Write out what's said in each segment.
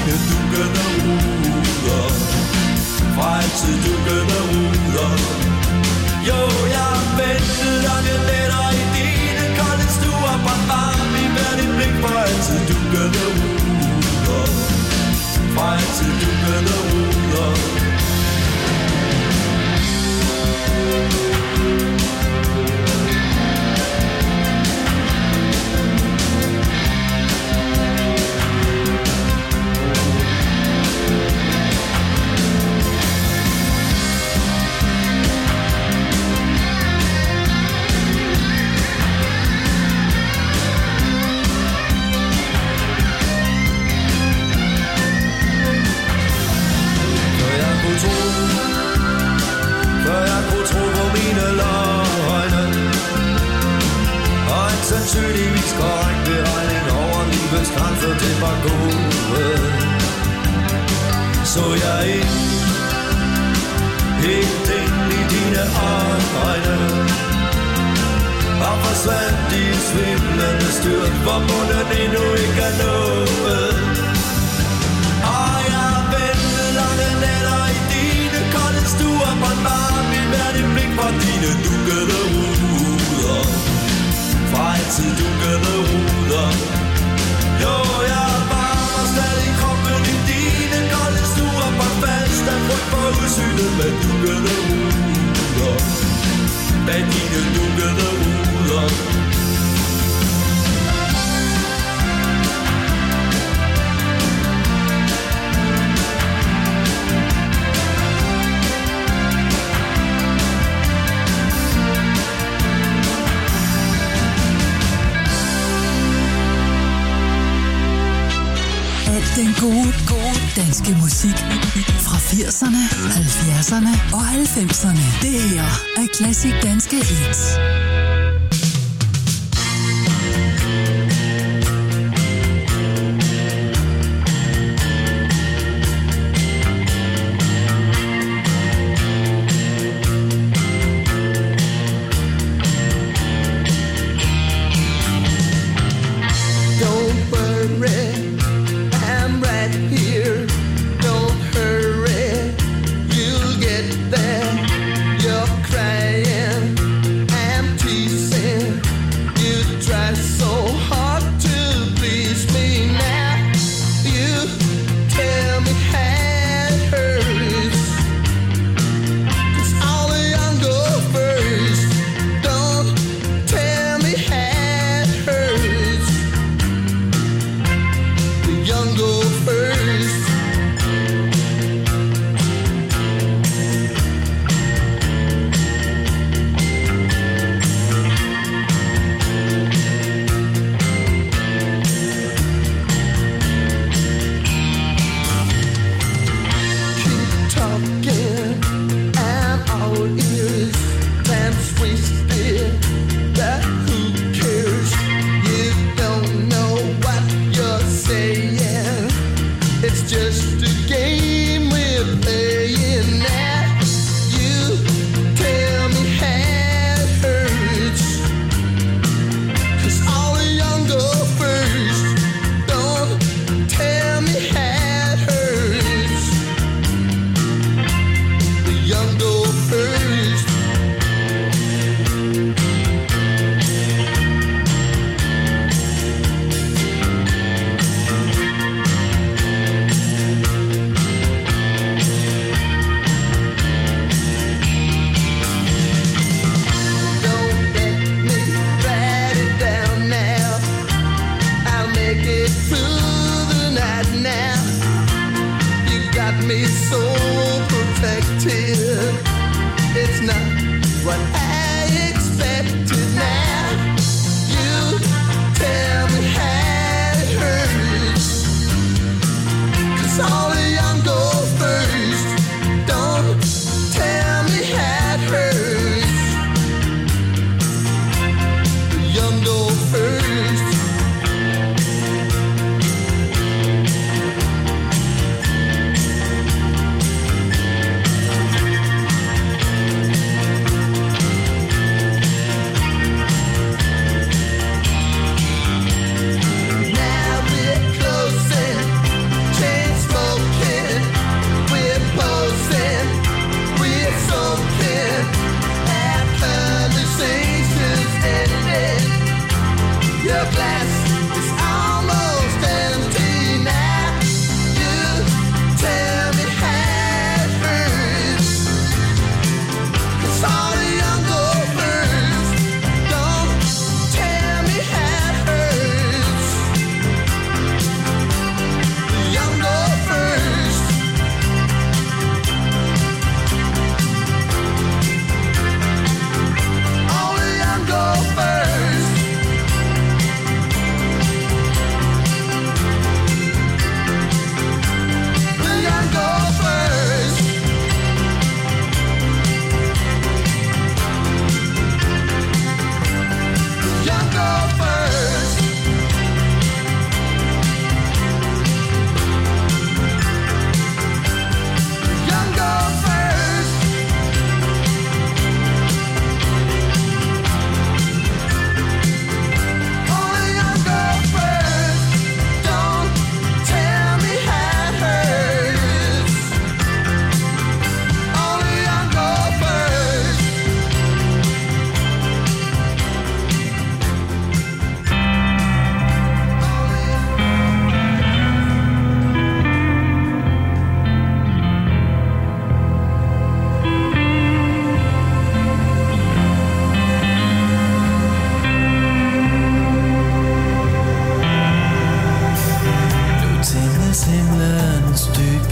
dine dukkende ruder. Fra altid dukkende ruder. Jo, jeg ventede lange nætter i dine kolde stuer. Brændt varm i hvert et blik. Fra altid dukkende ruder. Fra altid dukkende ruder. Sandsynligvis korrekt beregning over livets grænser, det var gode. Så jeg helt ind i dine øjne og forsvandt i en svimlende styrt, hvor munden endnu ikke er nået. Og jeg ventede lange nætter i dine kolde stuer, brændt varm i hvert et blik fra dine dukkede ruder. Fra altid dukkede ruder. Jo, jeg varmer stadig kroppen i dine kolde stuer. På fast af frygt for udsynet med dukkede ruder. Bag dine dukkede ruder. Den gode danske musik fra 80'erne, 70'erne og 90'erne. Det her er Klassik Danske Hits.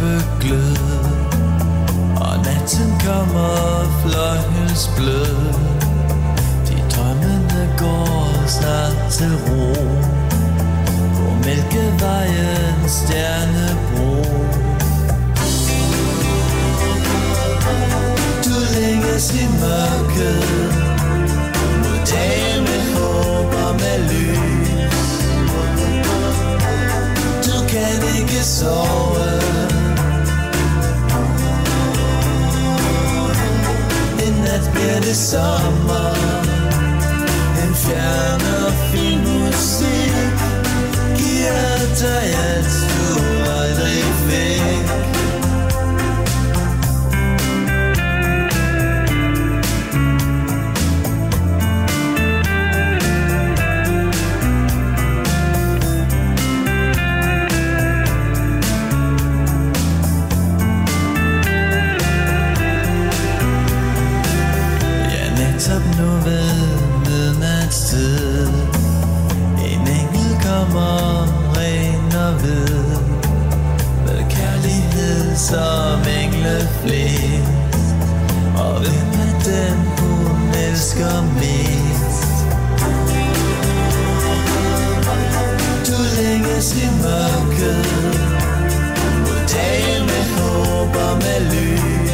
glød, og natten kommer fløjelsblød. De drømmende går snart til ro på Mælkevejens stjernebro. Du længes i mørket mod dage med håb og med lys. Du kan ikke sove. En nat bliver det sommer. En fjern og fin musik giver dig alt du aldrig fik. Nu ved midnatstid en engel kommer ren og hvid med kærlighed som engle flest. Og hvem er den hun elsker mest? Du længes i mørket mod dage med håb og med lys.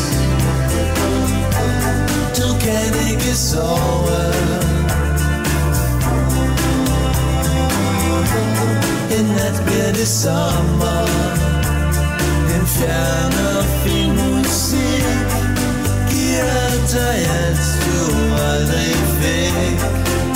Du kan ikke sove. En nat bliver det sommer. En fjern og fin musik giver dig alt du aldrig fik.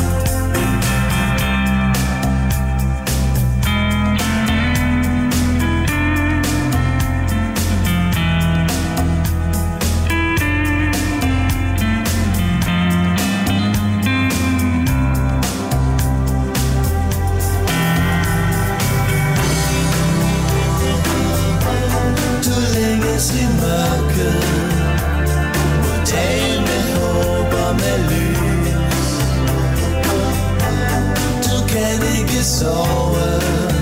I mørket mod dage med håb og med lys. Du kan ikke sove.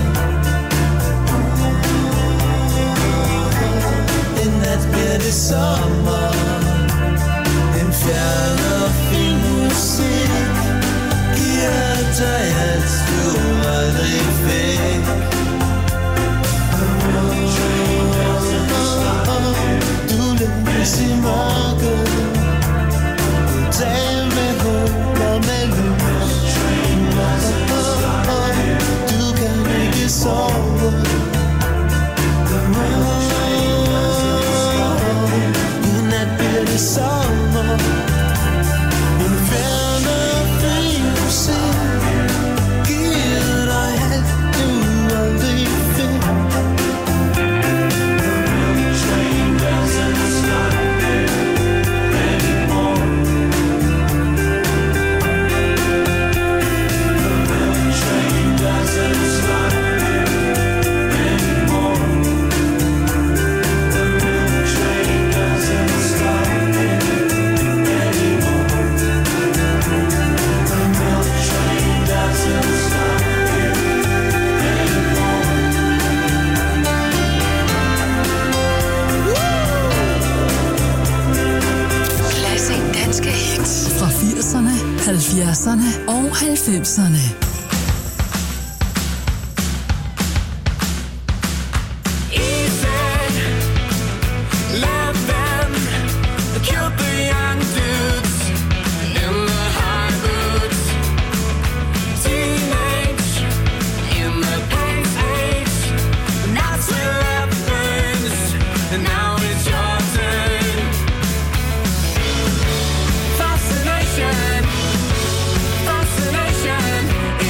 En nat bliver det sommer. En fjern og fin musik giver dig alt du aldrig fik. Du længes i mørket, dage med håb og med lys. Du kan ikke sove. I nat bliver det sommer. En fjern og fin musik giver dig alt du aldrig fik. Danske hits fra 80'erne, 70'erne og 90'erne. Fascination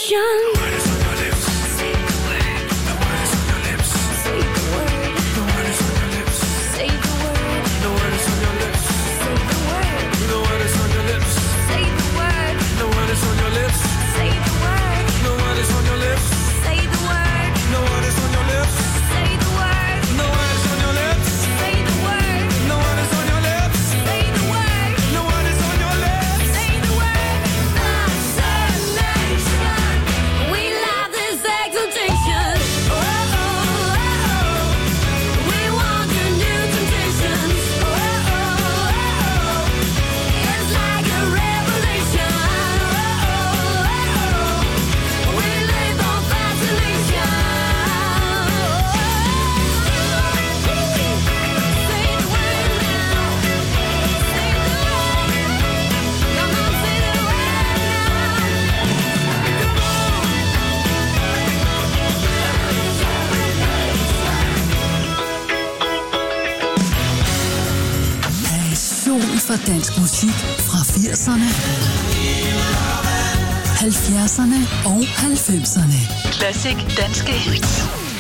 For dansk musik fra 80'erne, 70'erne og 90'erne. Classic danske hits.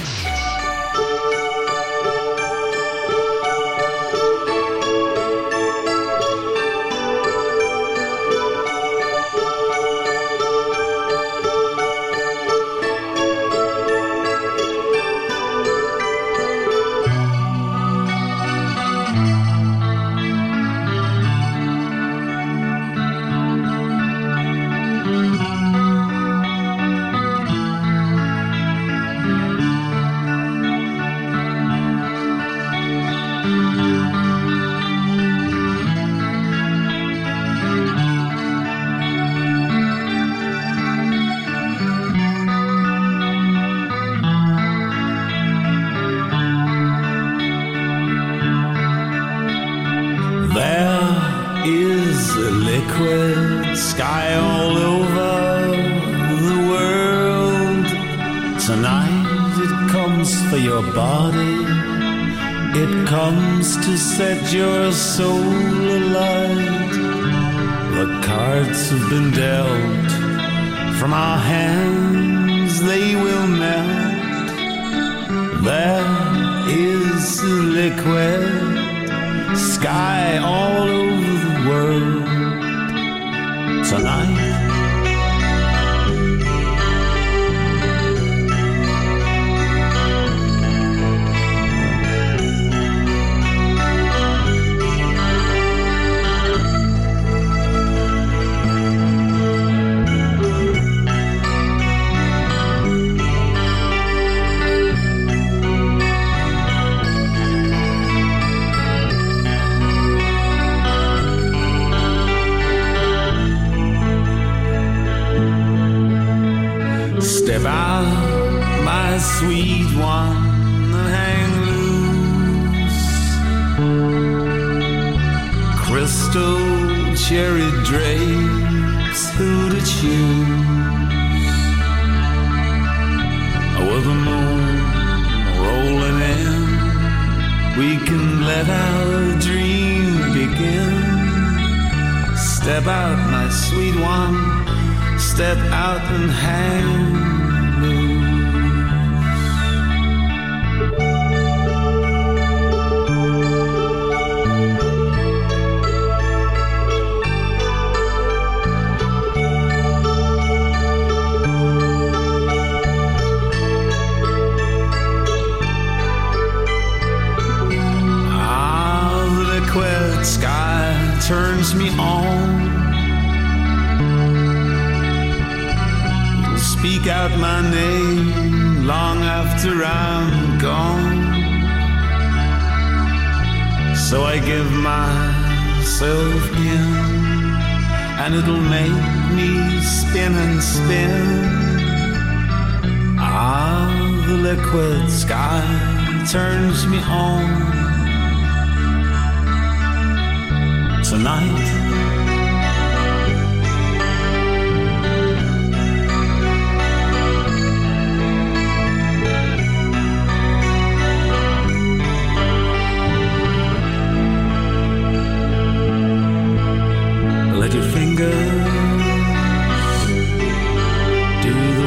Set your soul alight. The cards have been dealt. From our hands they will melt. There is a liquid sky all over the world tonight. Sweet one, and hang loose. Crystal cherry drapes, who to choose? With the moon rolling in, we can let our dream begin. Step out, my sweet one, step out and hang loose. Sky turns me on. You'll speak out my name long after I'm gone. So I give myself in, and it'll make me spin and spin. Ah, the liquid sky turns me on. Tonight, let your fingers do the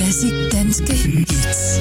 Classic danske hits.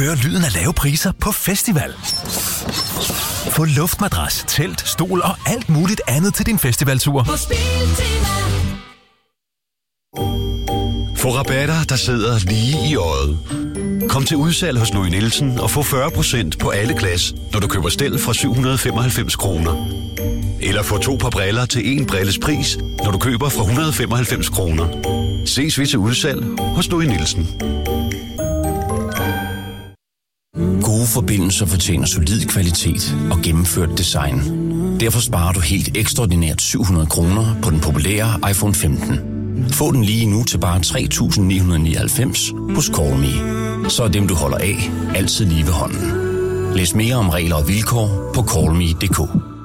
høre lyden af lave priser på festival. Få luftmadras, telt, stol og alt muligt andet til din festivaltur. Få rabatter, der sidder lige i øjet. Kom til udsalg hos Louis Nielsen og få 40% på alle glas, når du køber stel fra 795 kroner. Eller få 2 par briller til 1 brilles pris, når du køber fra 195 kroner. Ses vi til udsalg hos Louis Nielsen. Gode forbindelser fortjener solid kvalitet og gennemført design. Derfor sparer du helt ekstraordinært 700 kroner på den populære iPhone 15. Få den lige nu til bare 3.999 hos Call Me. Så er dem, du holder af, altid lige ved hånden. Læs mere om regler og vilkår på callme.dk.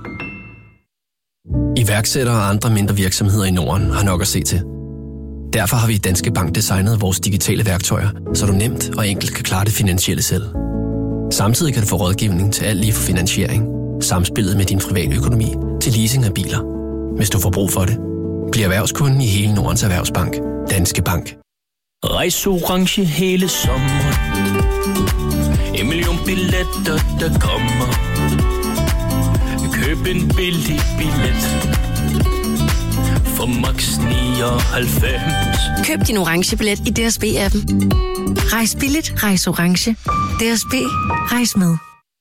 Iværksættere og andre mindre virksomheder i Norden har nok at se til. Derfor har vi i Danske Bank designet vores digitale værktøjer, så du nemt og enkelt kan klare det finansielle selv. Samtidig kan du få rådgivning til alt lige fra finansiering, samspillet med din private økonomi til leasing af biler. Hvis du får brug for det, bliv erhvervskunden i hele Nordens Erhvervsbank. Danske Bank. Rejs orange hele sommeren. 1 million billetter, der kommer. Køb en billig billet for max 99. Køb din orange billet i DSB-appen. Rejs billigt, rejs orange. DSB, rejs med.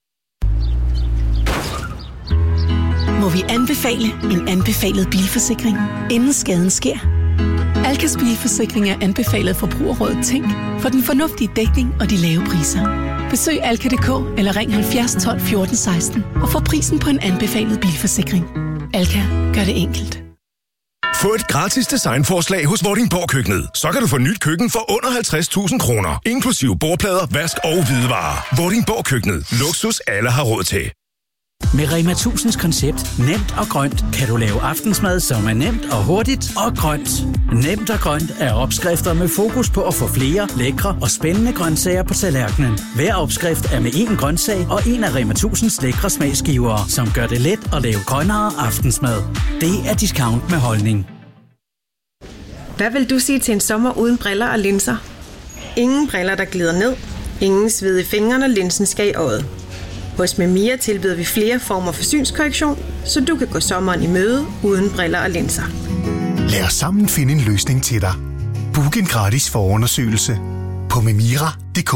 Må vi anbefale en anbefalet bilforsikring, inden skaden sker? Alkas bilforsikring er anbefalet Forbrugerrådet Tænk for den fornuftige dækning og de lave priser. Besøg alka.dk eller ring 70 12 14 16 og få prisen på en anbefalet bilforsikring. Alka gør det enkelt. Få et gratis designforslag hos Vordingborg Køkkenet. Så kan du få nyt køkken for under 50.000 kroner. Inklusive bordplader, vask og hvidevarer. Vordingborg Køkkenet. Luksus alle har råd til. Med Rema 1000's koncept Nemt og Grønt kan du lave aftensmad, som er nemt og hurtigt og grønt. Nemt og Grønt er opskrifter med fokus på at få flere lækre og spændende grøntsager på tallerkenen. Hver opskrift er med 1 grøntsag og 1 af Rema 1000's lækre smagsgivere, som gør det let at lave grønnere aftensmad. Det er discount med holdning. Hvad vil du sige til en sommer uden briller og linser? Ingen briller, der glider ned. Ingen sved i fingrene, og linsen skal i øjet. Hos Memia tilbyder vi flere former for synskorrektion, så du kan gå sommeren i møde uden briller og linser. Lad os sammen finde en løsning til dig. Book en gratis forundersøgelse på memira.dk.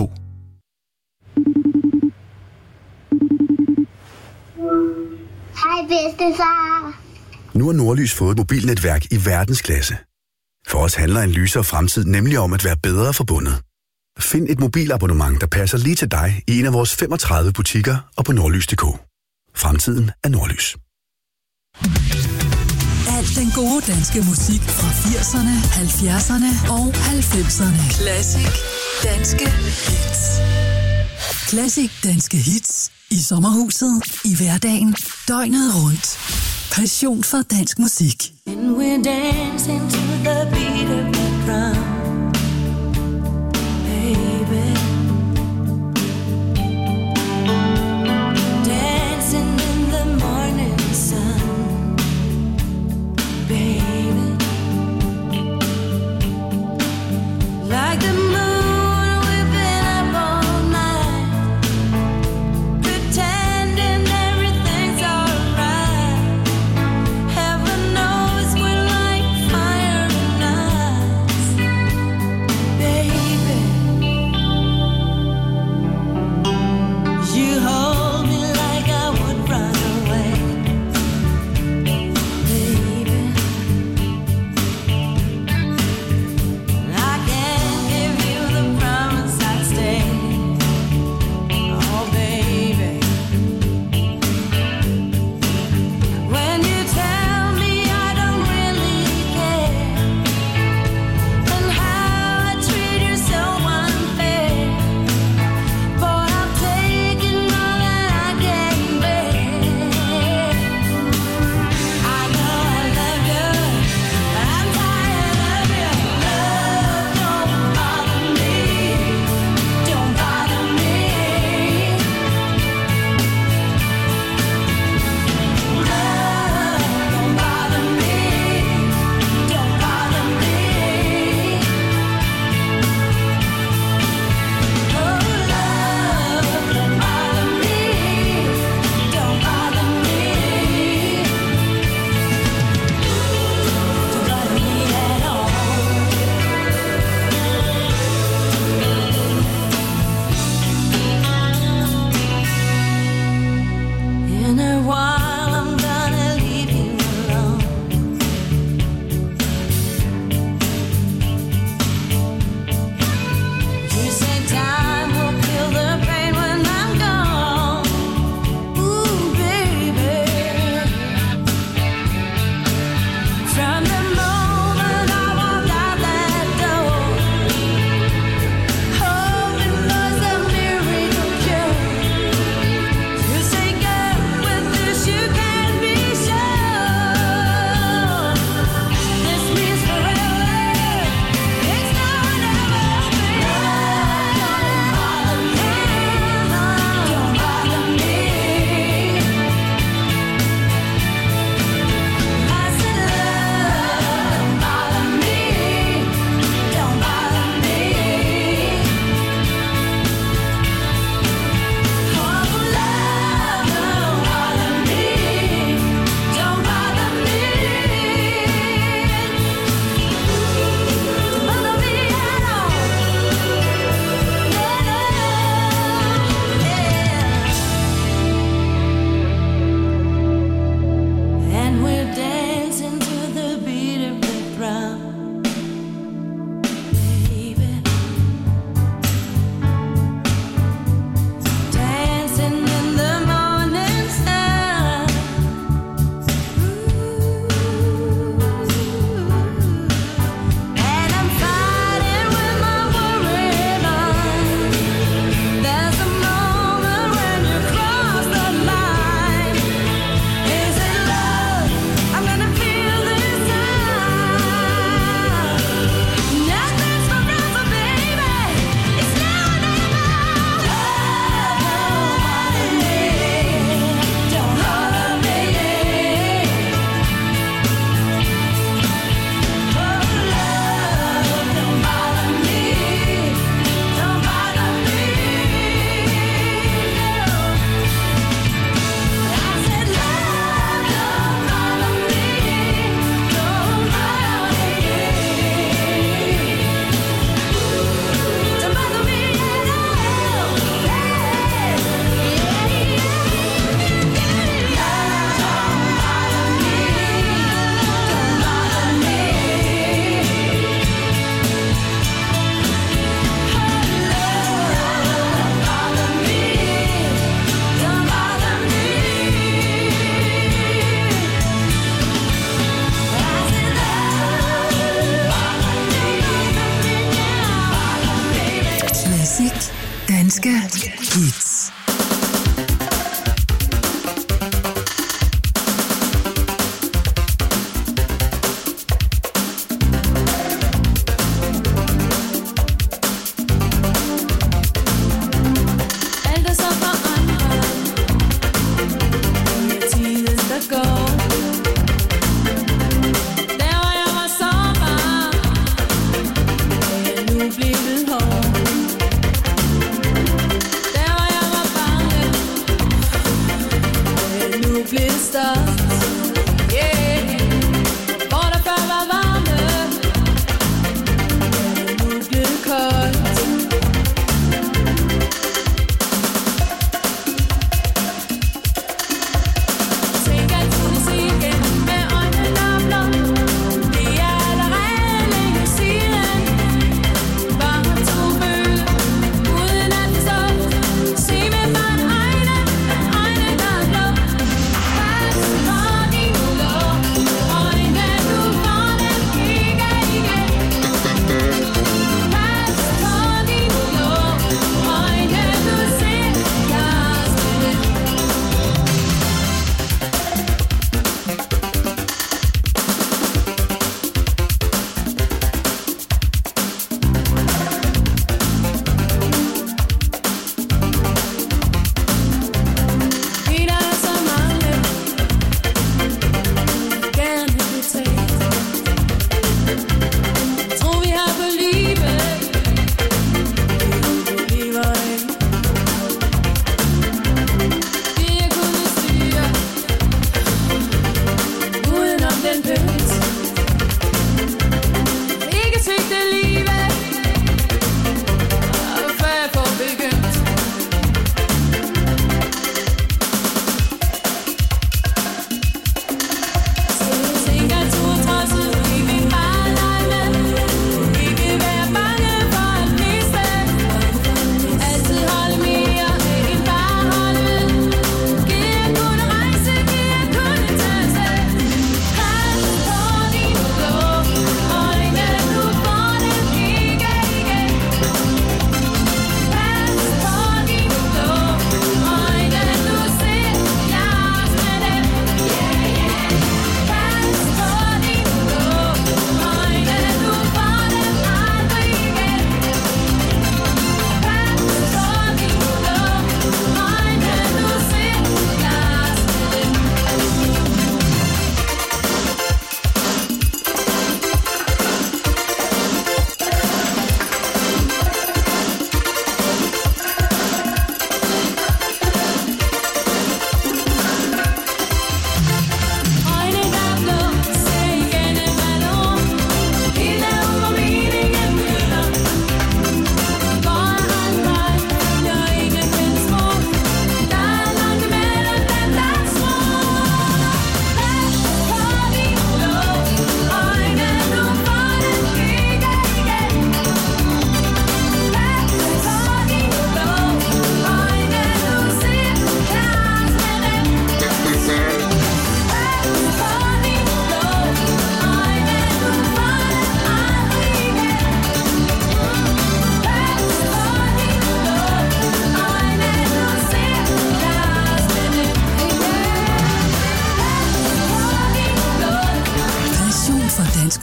Hej bedstefar. Nu har Nordlys fået et mobilnetværk i verdensklasse. For os handler en lysere fremtid nemlig om at være bedre forbundet. Find et mobilabonnement, der passer lige til dig i en af vores 35 butikker og på nordlys.dk. Fremtiden er Nordlys. Al den gode danske musik fra 80'erne, 70'erne og 90'erne. Classic Danske Hits. Classic Danske Hits. I sommerhuset, i hverdagen, døgnet rundt. Passion for dansk musik. And we're dancing to the beat of the drum.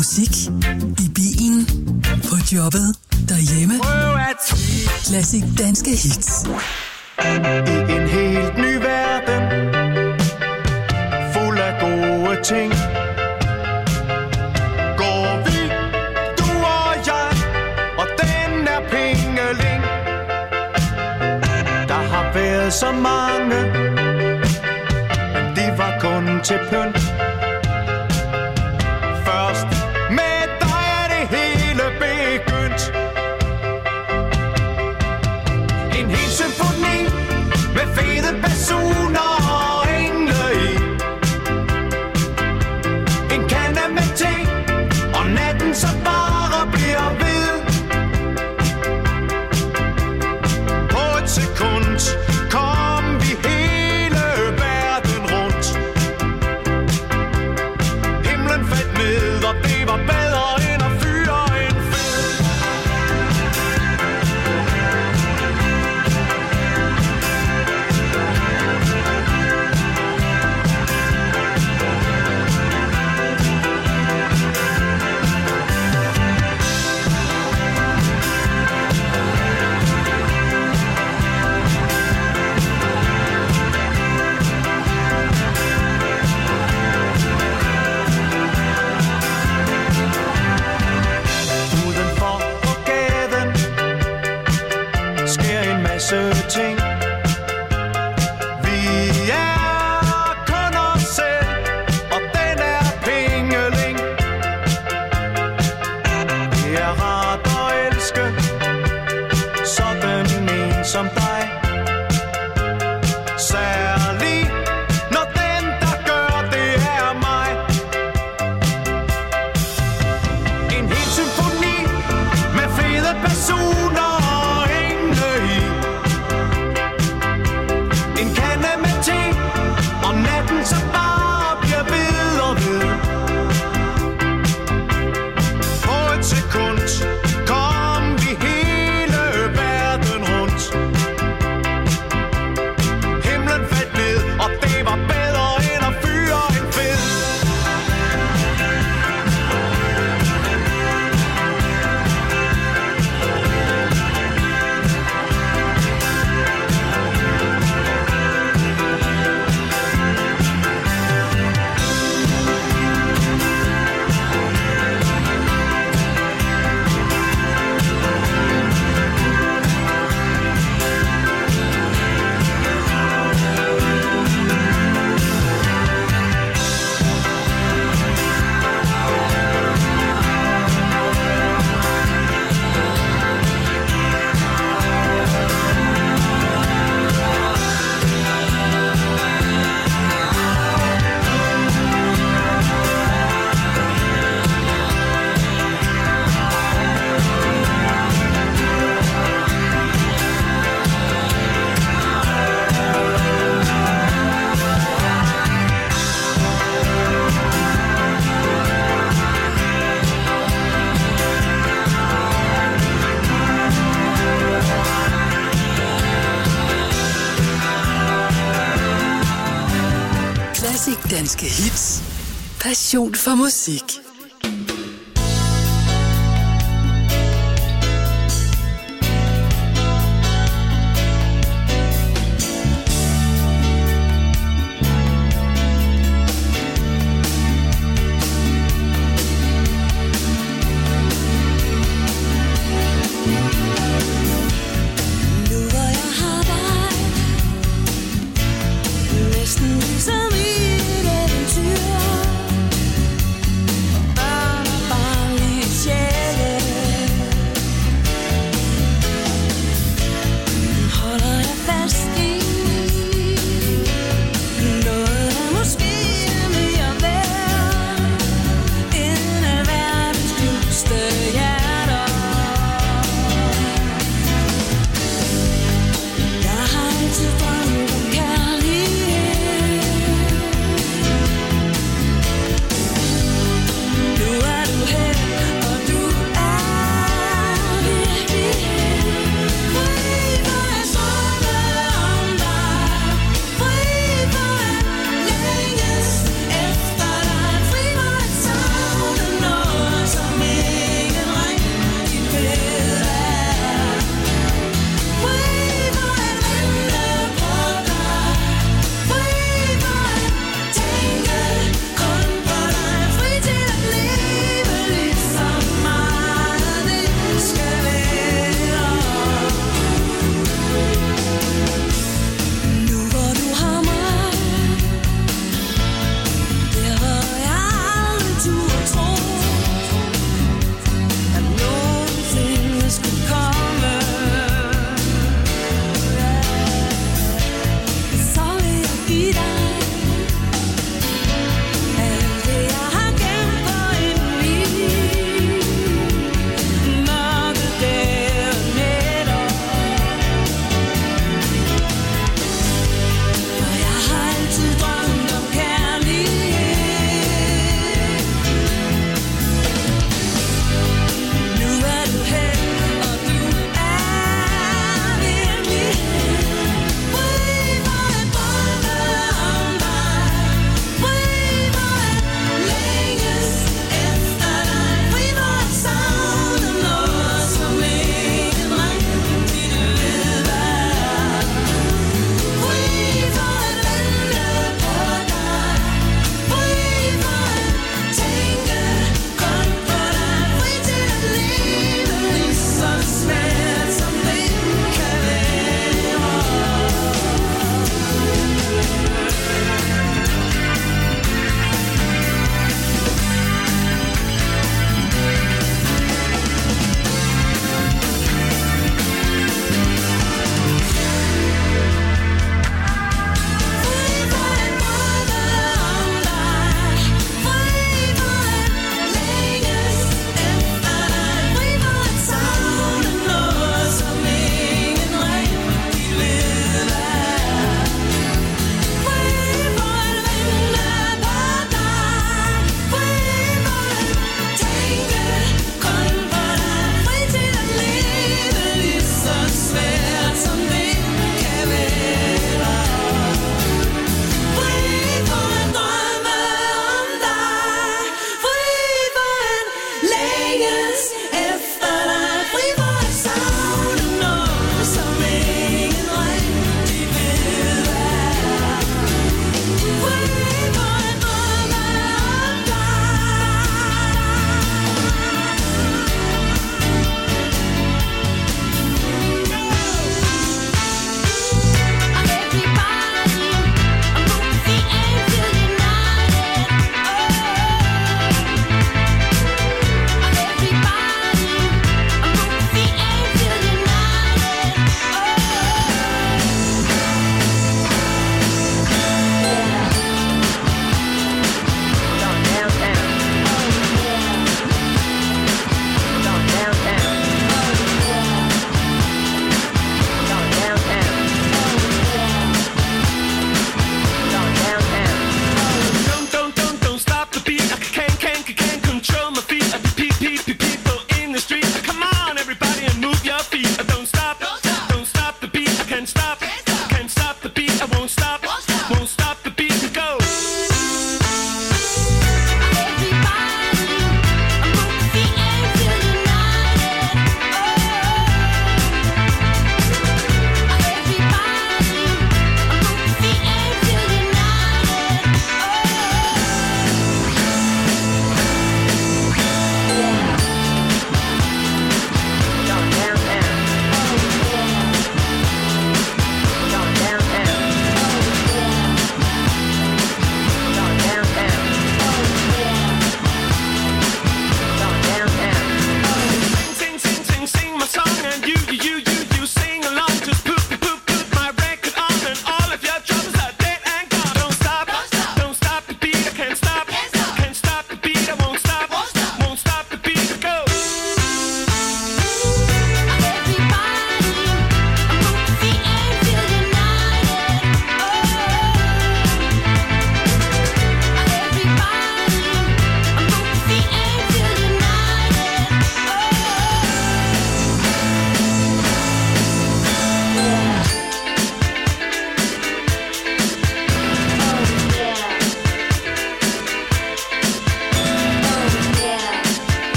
musik. I bilen, på jobbet, derhjemme. Classic danske hits. I en helt ny verden, fuld af gode ting, går vi, du og jeg, og den er pengeling. Der har været så mange, men det var kun til pynt. Først med dig er det hele begyndt. En hel symfoni med fede basuner og engle i. En kande med te, og natten så bare bliver ved. På et sekund kom vi hele verden rundt. Himlen faldt ned, og det var bedre end at fyre en fed. Udenfor på gaden sker en masse ting. Vi er kun os selv, og den er pengeling. Det er rart at elske sådan en som dig. Særlig når den der gør det er mig. En hel symfoni med fede basuner og engle i. En kande med te, og natten så bare bliver ved og ved. På et sekund kom vi hele verden rundt. Himlen faldt ned, og det var bedre end at fyre en fed. Classic danske hits. Passion for musik. Næsten ligesom i et eventyr.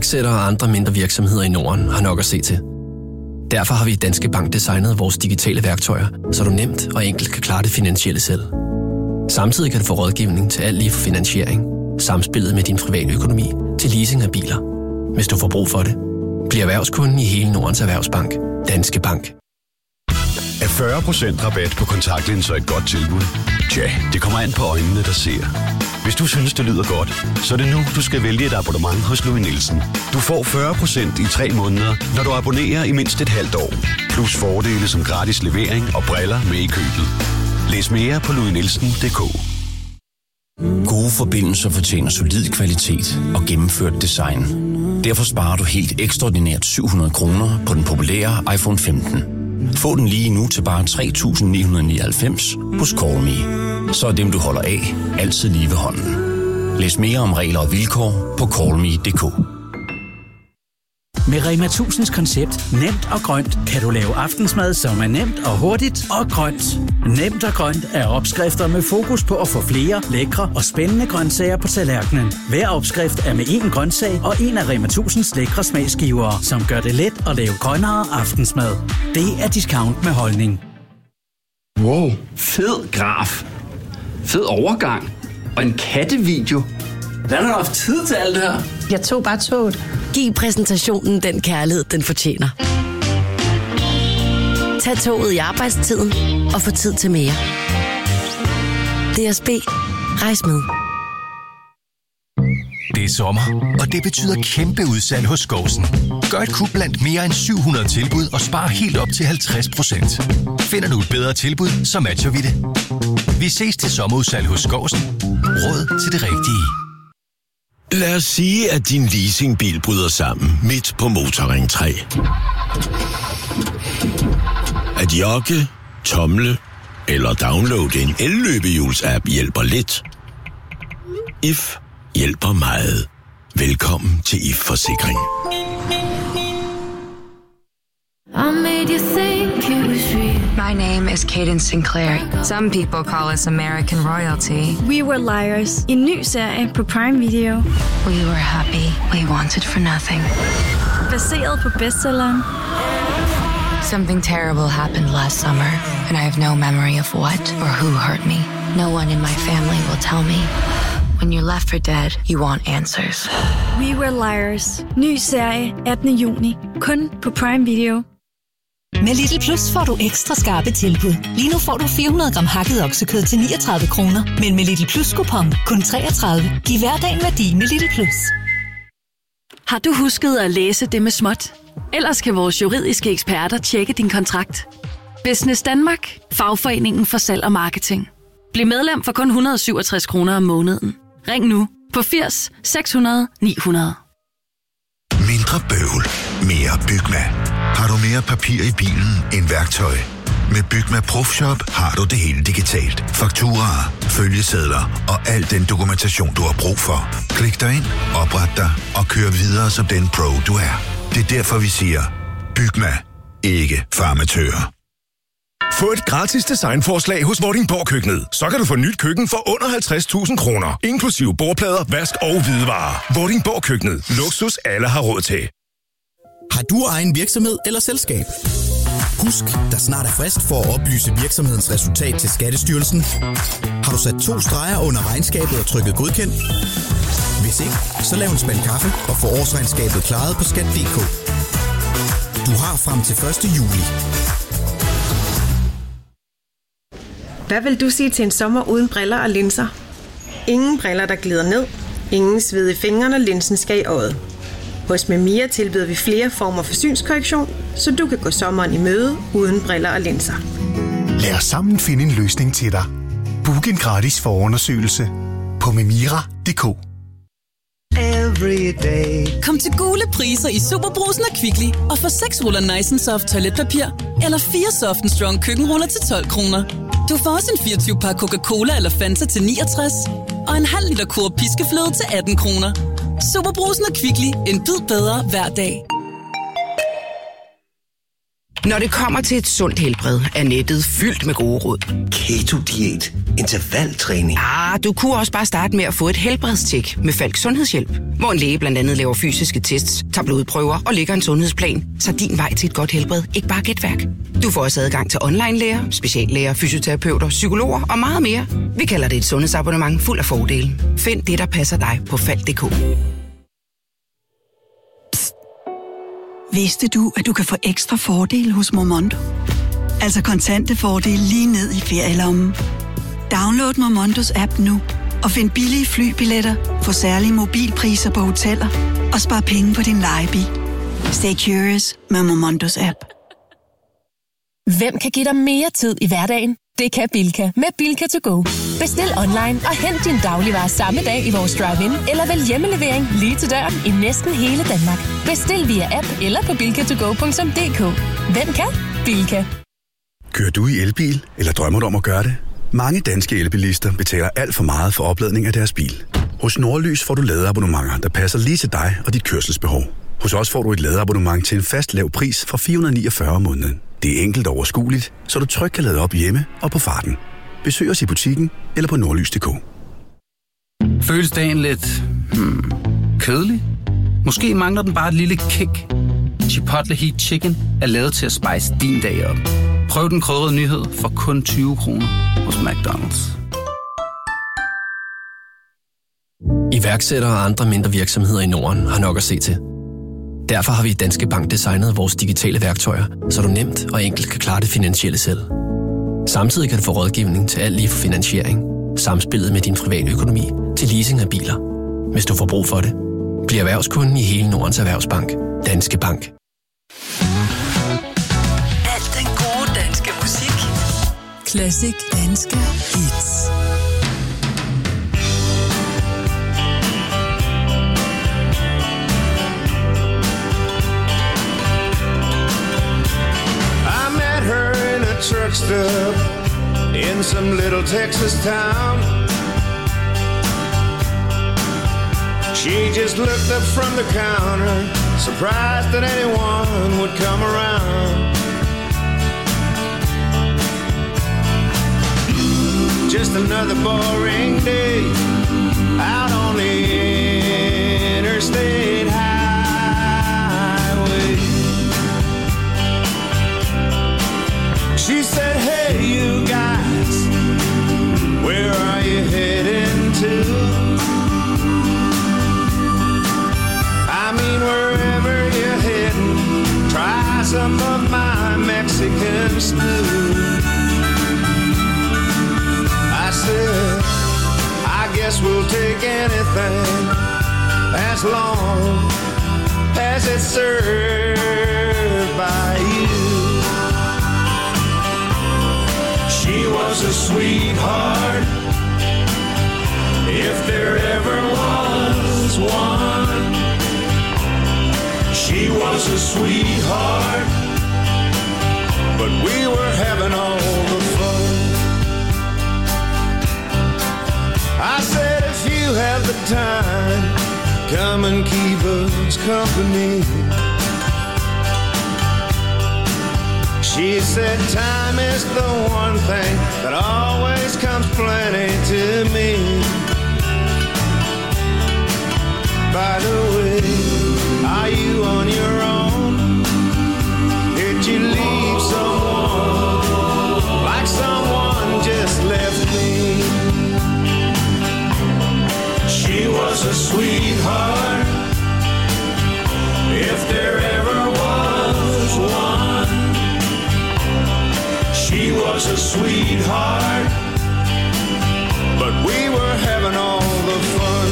Iværksættere og andre mindre virksomheder i Norden har nok at se til. Derfor har vi i Danske Bank designet vores digitale værktøjer, så du nemt og enkelt kan klare det finansielle selv. Samtidig kan du få rådgivning til alt lige fra finansiering, samspillet med din private økonomi til leasing af biler. Hvis du får brug for det, bliv erhvervskunden i hele Nordens Erhvervsbank. Danske Bank. Er 40% rabat på kontaktlinser et godt tilbud? Tja, det kommer an på øjnene, der ser. Hvis du synes, det lyder godt, så er det nu, du skal vælge et abonnement hos Louis Nielsen. Du får 40% i 3 måneder, når du abonnerer i mindst et halvt år. Plus fordele som gratis levering og briller med i købet. Læs mere på louisnielsen.dk. Gode forbindelser fortjener solid kvalitet og gennemført design. Derfor sparer du helt ekstraordinært 700 kroner på den populære iPhone 15. Få den lige nu til bare 3.999 hos Call Me. Så er dem, du holder af, altid lige ved hånden. Læs mere om regler og vilkår på callme.dk. Med Rema 1000's koncept nemt og grønt kan du lave aftensmad, som er nemt og hurtigt og grønt. Nemt og grønt er opskrifter med fokus på at få flere lækre og spændende grøntsager på tallerkenen. Hver opskrift er med én grøntsag og en af Rema 1000's lækre smagsgivere, som gør det let at lave grønnere aftensmad. Det er discount med holdning. Wow, fed graf. Fed overgang. Og en kattevideo. Hvordan har du haft tid til alt det her? Jeg tog bare toget. Giv præsentationen den kærlighed, den fortjener. Tag toget i arbejdstiden og få tid til mere. DSB. Rejs med. Det er sommer, og det betyder kæmpe udsalg hos Skovsen. Gør et kub blandt mere end 700 tilbud og spar helt op til 50%. Finder du et bedre tilbud, så matcher vi det. Vi ses til sommerudsalg hos Skovsen. Råd til det rigtige. Lad os sige, at din leasingbil bryder sammen midt på Motorring 3. At jogge, tomle eller downloade en elløbehjuls-app hjælper lidt. If hjælper meget. Velkommen til If Forsikring. My name is Kaden Sinclair. Some people call us American royalty. We Were Liars. En ny serie på Prime Video. We were happy. We wanted for nothing. Baseret på bestselleren. Something terrible happened last summer, and I have no memory of what or who hurt me. No one in my family will tell me. When you're left for dead, you want answers. We Were Liars. Ny serie 18. juni. Kun på Prime Video. Med Lidl Plus får du ekstra skarpe tilbud. Lige nu får du 400 gram hakket oksekød til 39 kroner. Men med Lidl Plus-kupon kun 33. Giv hverdagen værdi med Lidl Plus. Har du husket at læse det med småt? Ellers kan vores juridiske eksperter tjekke din kontrakt. Business Danmark. Fagforeningen for salg og marketing. Bliv medlem for kun 167 kroner om måneden. Ring nu på 80 600 900. Mindre bøvl. Mere Bygma. Har du mere papir i bilen end værktøj? Med Bygma Profshop har du det hele digitalt. Fakturaer, følgesedler og al den dokumentation, du har brug for. Klik dig ind, opret dig og kør videre som den pro, du er. Det er derfor, vi siger, Bygma. Ikke farmatører. Få et gratis designforslag hos Vordingborg Køkkenet. Så kan du få nyt køkken for under 50.000 kroner. Inklusive bordplader, vask og hvidevarer. Vordingborg Køkkenet. Luksus alle har råd til. Har du egen virksomhed eller selskab? Husk, der snart er frist for at oplyse virksomhedens resultat til Skattestyrelsen. Har du sat 2 streger under regnskabet og trykket godkendt? Hvis ikke, så lav en spand kaffe og få årsregnskabet klaret på skat.dk. Du har frem til 1. juli. Hvad vil du sige til en sommer uden briller og linser? Ingen briller, der glider ned. Ingen sved i fingrene, linsen skal i øjet. Hos Memia tilbyder vi flere former for synskorrektion, så du kan gå sommeren i møde uden briller og linser. Lad os sammen finde en løsning til dig. Book en gratis forundersøgelse på memira.dk. Kom til gule priser i Superbrugsen og Kvickly og få 6 ruller Nice & Soft toiletpapir eller 4 Soft & Strong køkkenruller til 12 kroner. Du får også en 24-pakke Coca-Cola eller Fanta til 69 og en halv liter Coop piskefløde til 18 kroner. Superbrugsen og Kvickly. En bid bedre hver dag. Når det kommer til et sundt helbred, er nettet fyldt med gode råd. Keto-diæt, intervaltræning. Du kunne også bare starte med at få et helbredstjek med Falk Sundhedshjælp, hvor en læge blandt andet laver fysiske tests, tager blodprøver og lægger en sundhedsplan, så din vej til et godt helbred ikke bare er gætværk. Du får også adgang til online-læger, speciallæger, fysioterapeuter, psykologer og meget mere. Vi kalder det et sundhedsabonnement fuld af fordele. Find det, der passer dig på Falk.dk. Vidste du, at du kan få ekstra fordele hos Momondo? Altså kontante fordele lige ned i ferielommen. Download Momondos app nu og find billige flybilletter, få særlige mobilpriser på hoteller og spar penge på din lejebil. Stay curious med Momondos app. Hvem kan give dig mere tid i hverdagen? Det kan Bilka med Bilka to go. Bestil online og hent din dagligvarer samme dag i vores drive-in, eller vælg hjemmelevering lige til døren i næsten hele Danmark. Bestil via app eller på bilkatogo.dk. Hvem kan? Bilka. Kører du i elbil, eller drømmer du om at gøre det? Mange danske elbilister betaler alt for meget for opladning af deres bil. Hos Nordlys får du ladeabonnementer, der passer lige til dig og dit kørselsbehov. Hos os får du et ladeabonnement til en fast lav pris fra 449 om måneden. Det er enkelt og overskueligt, så du trygt kan lade op hjemme og på farten. Besøg os i butikken eller på nordlys.dk. Føles dagen lidt kedelig? Måske mangler den bare et lille kick. Chipotle Heat Chicken er lavet til at spice din dag op. Prøv den krydrede nyhed for kun 20 kroner hos McDonald's. Iværksættere og andre mindre virksomheder i Norden har nok at se til. Derfor har vi i Danske Bank designet vores digitale værktøjer, så du nemt og enkelt kan klare det finansielle selv. Samtidig kan du få rådgivning til alt lige fra finansiering, samspillet med din private økonomi til leasing af biler. Hvis du får brug for det, bliv erhvervskunden i hele Nordens Erhvervsbank. Danske Bank. Alt den gode danske musik. Classic danske hits. Truck stop in some little Texas town. She just looked up from the counter, surprised that anyone would come around. Just another boring day out on the interstate highway. She said, hey, you guys, where are you heading to? I mean, wherever you're heading, try some of my Mexican stew. I said, I guess we'll take anything as long as it's served by you. She was a sweetheart, if there ever was one. She was a sweetheart, but we were having all the fun. I said, if you have the time, come and keep us company. She said, time is the one thing that always comes plenty to me. By the way, are you on your own? Did you leave someone like someone just left me? She was a sweetheart, if there ever was one. She was a sweetheart, but we were having all the fun.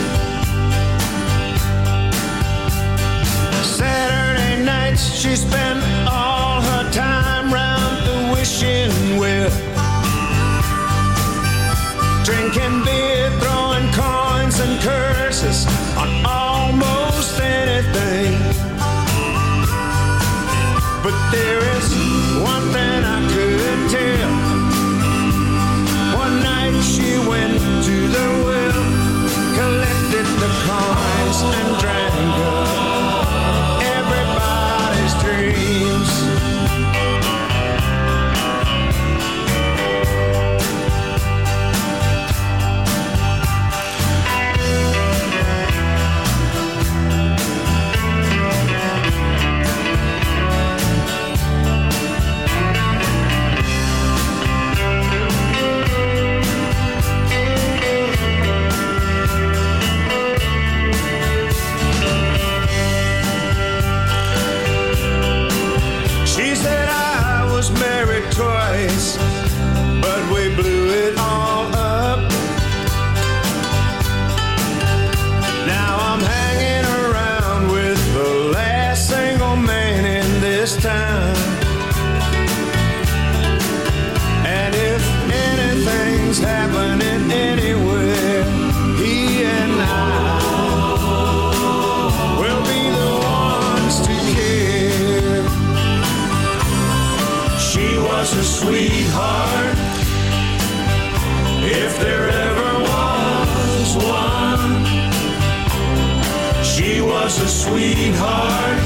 Saturday nights she spent all her time round the wishing well, drinking beer, throwing coins and curses on almost anything. But there is one thing I could tell. One night she went to the well, collected the coins and drank up everybody's dreams. was a sweetheart, if there ever was one. She was a sweetheart,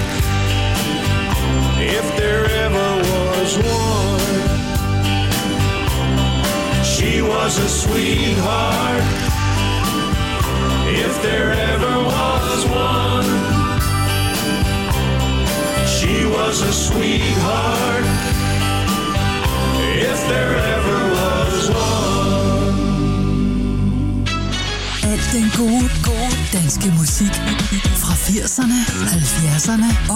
if there ever was one. She was a sweetheart, if there ever was one. She was a sweetheart, if there ever was one. Alt den gode danske musik fra 80'erne, 70'erne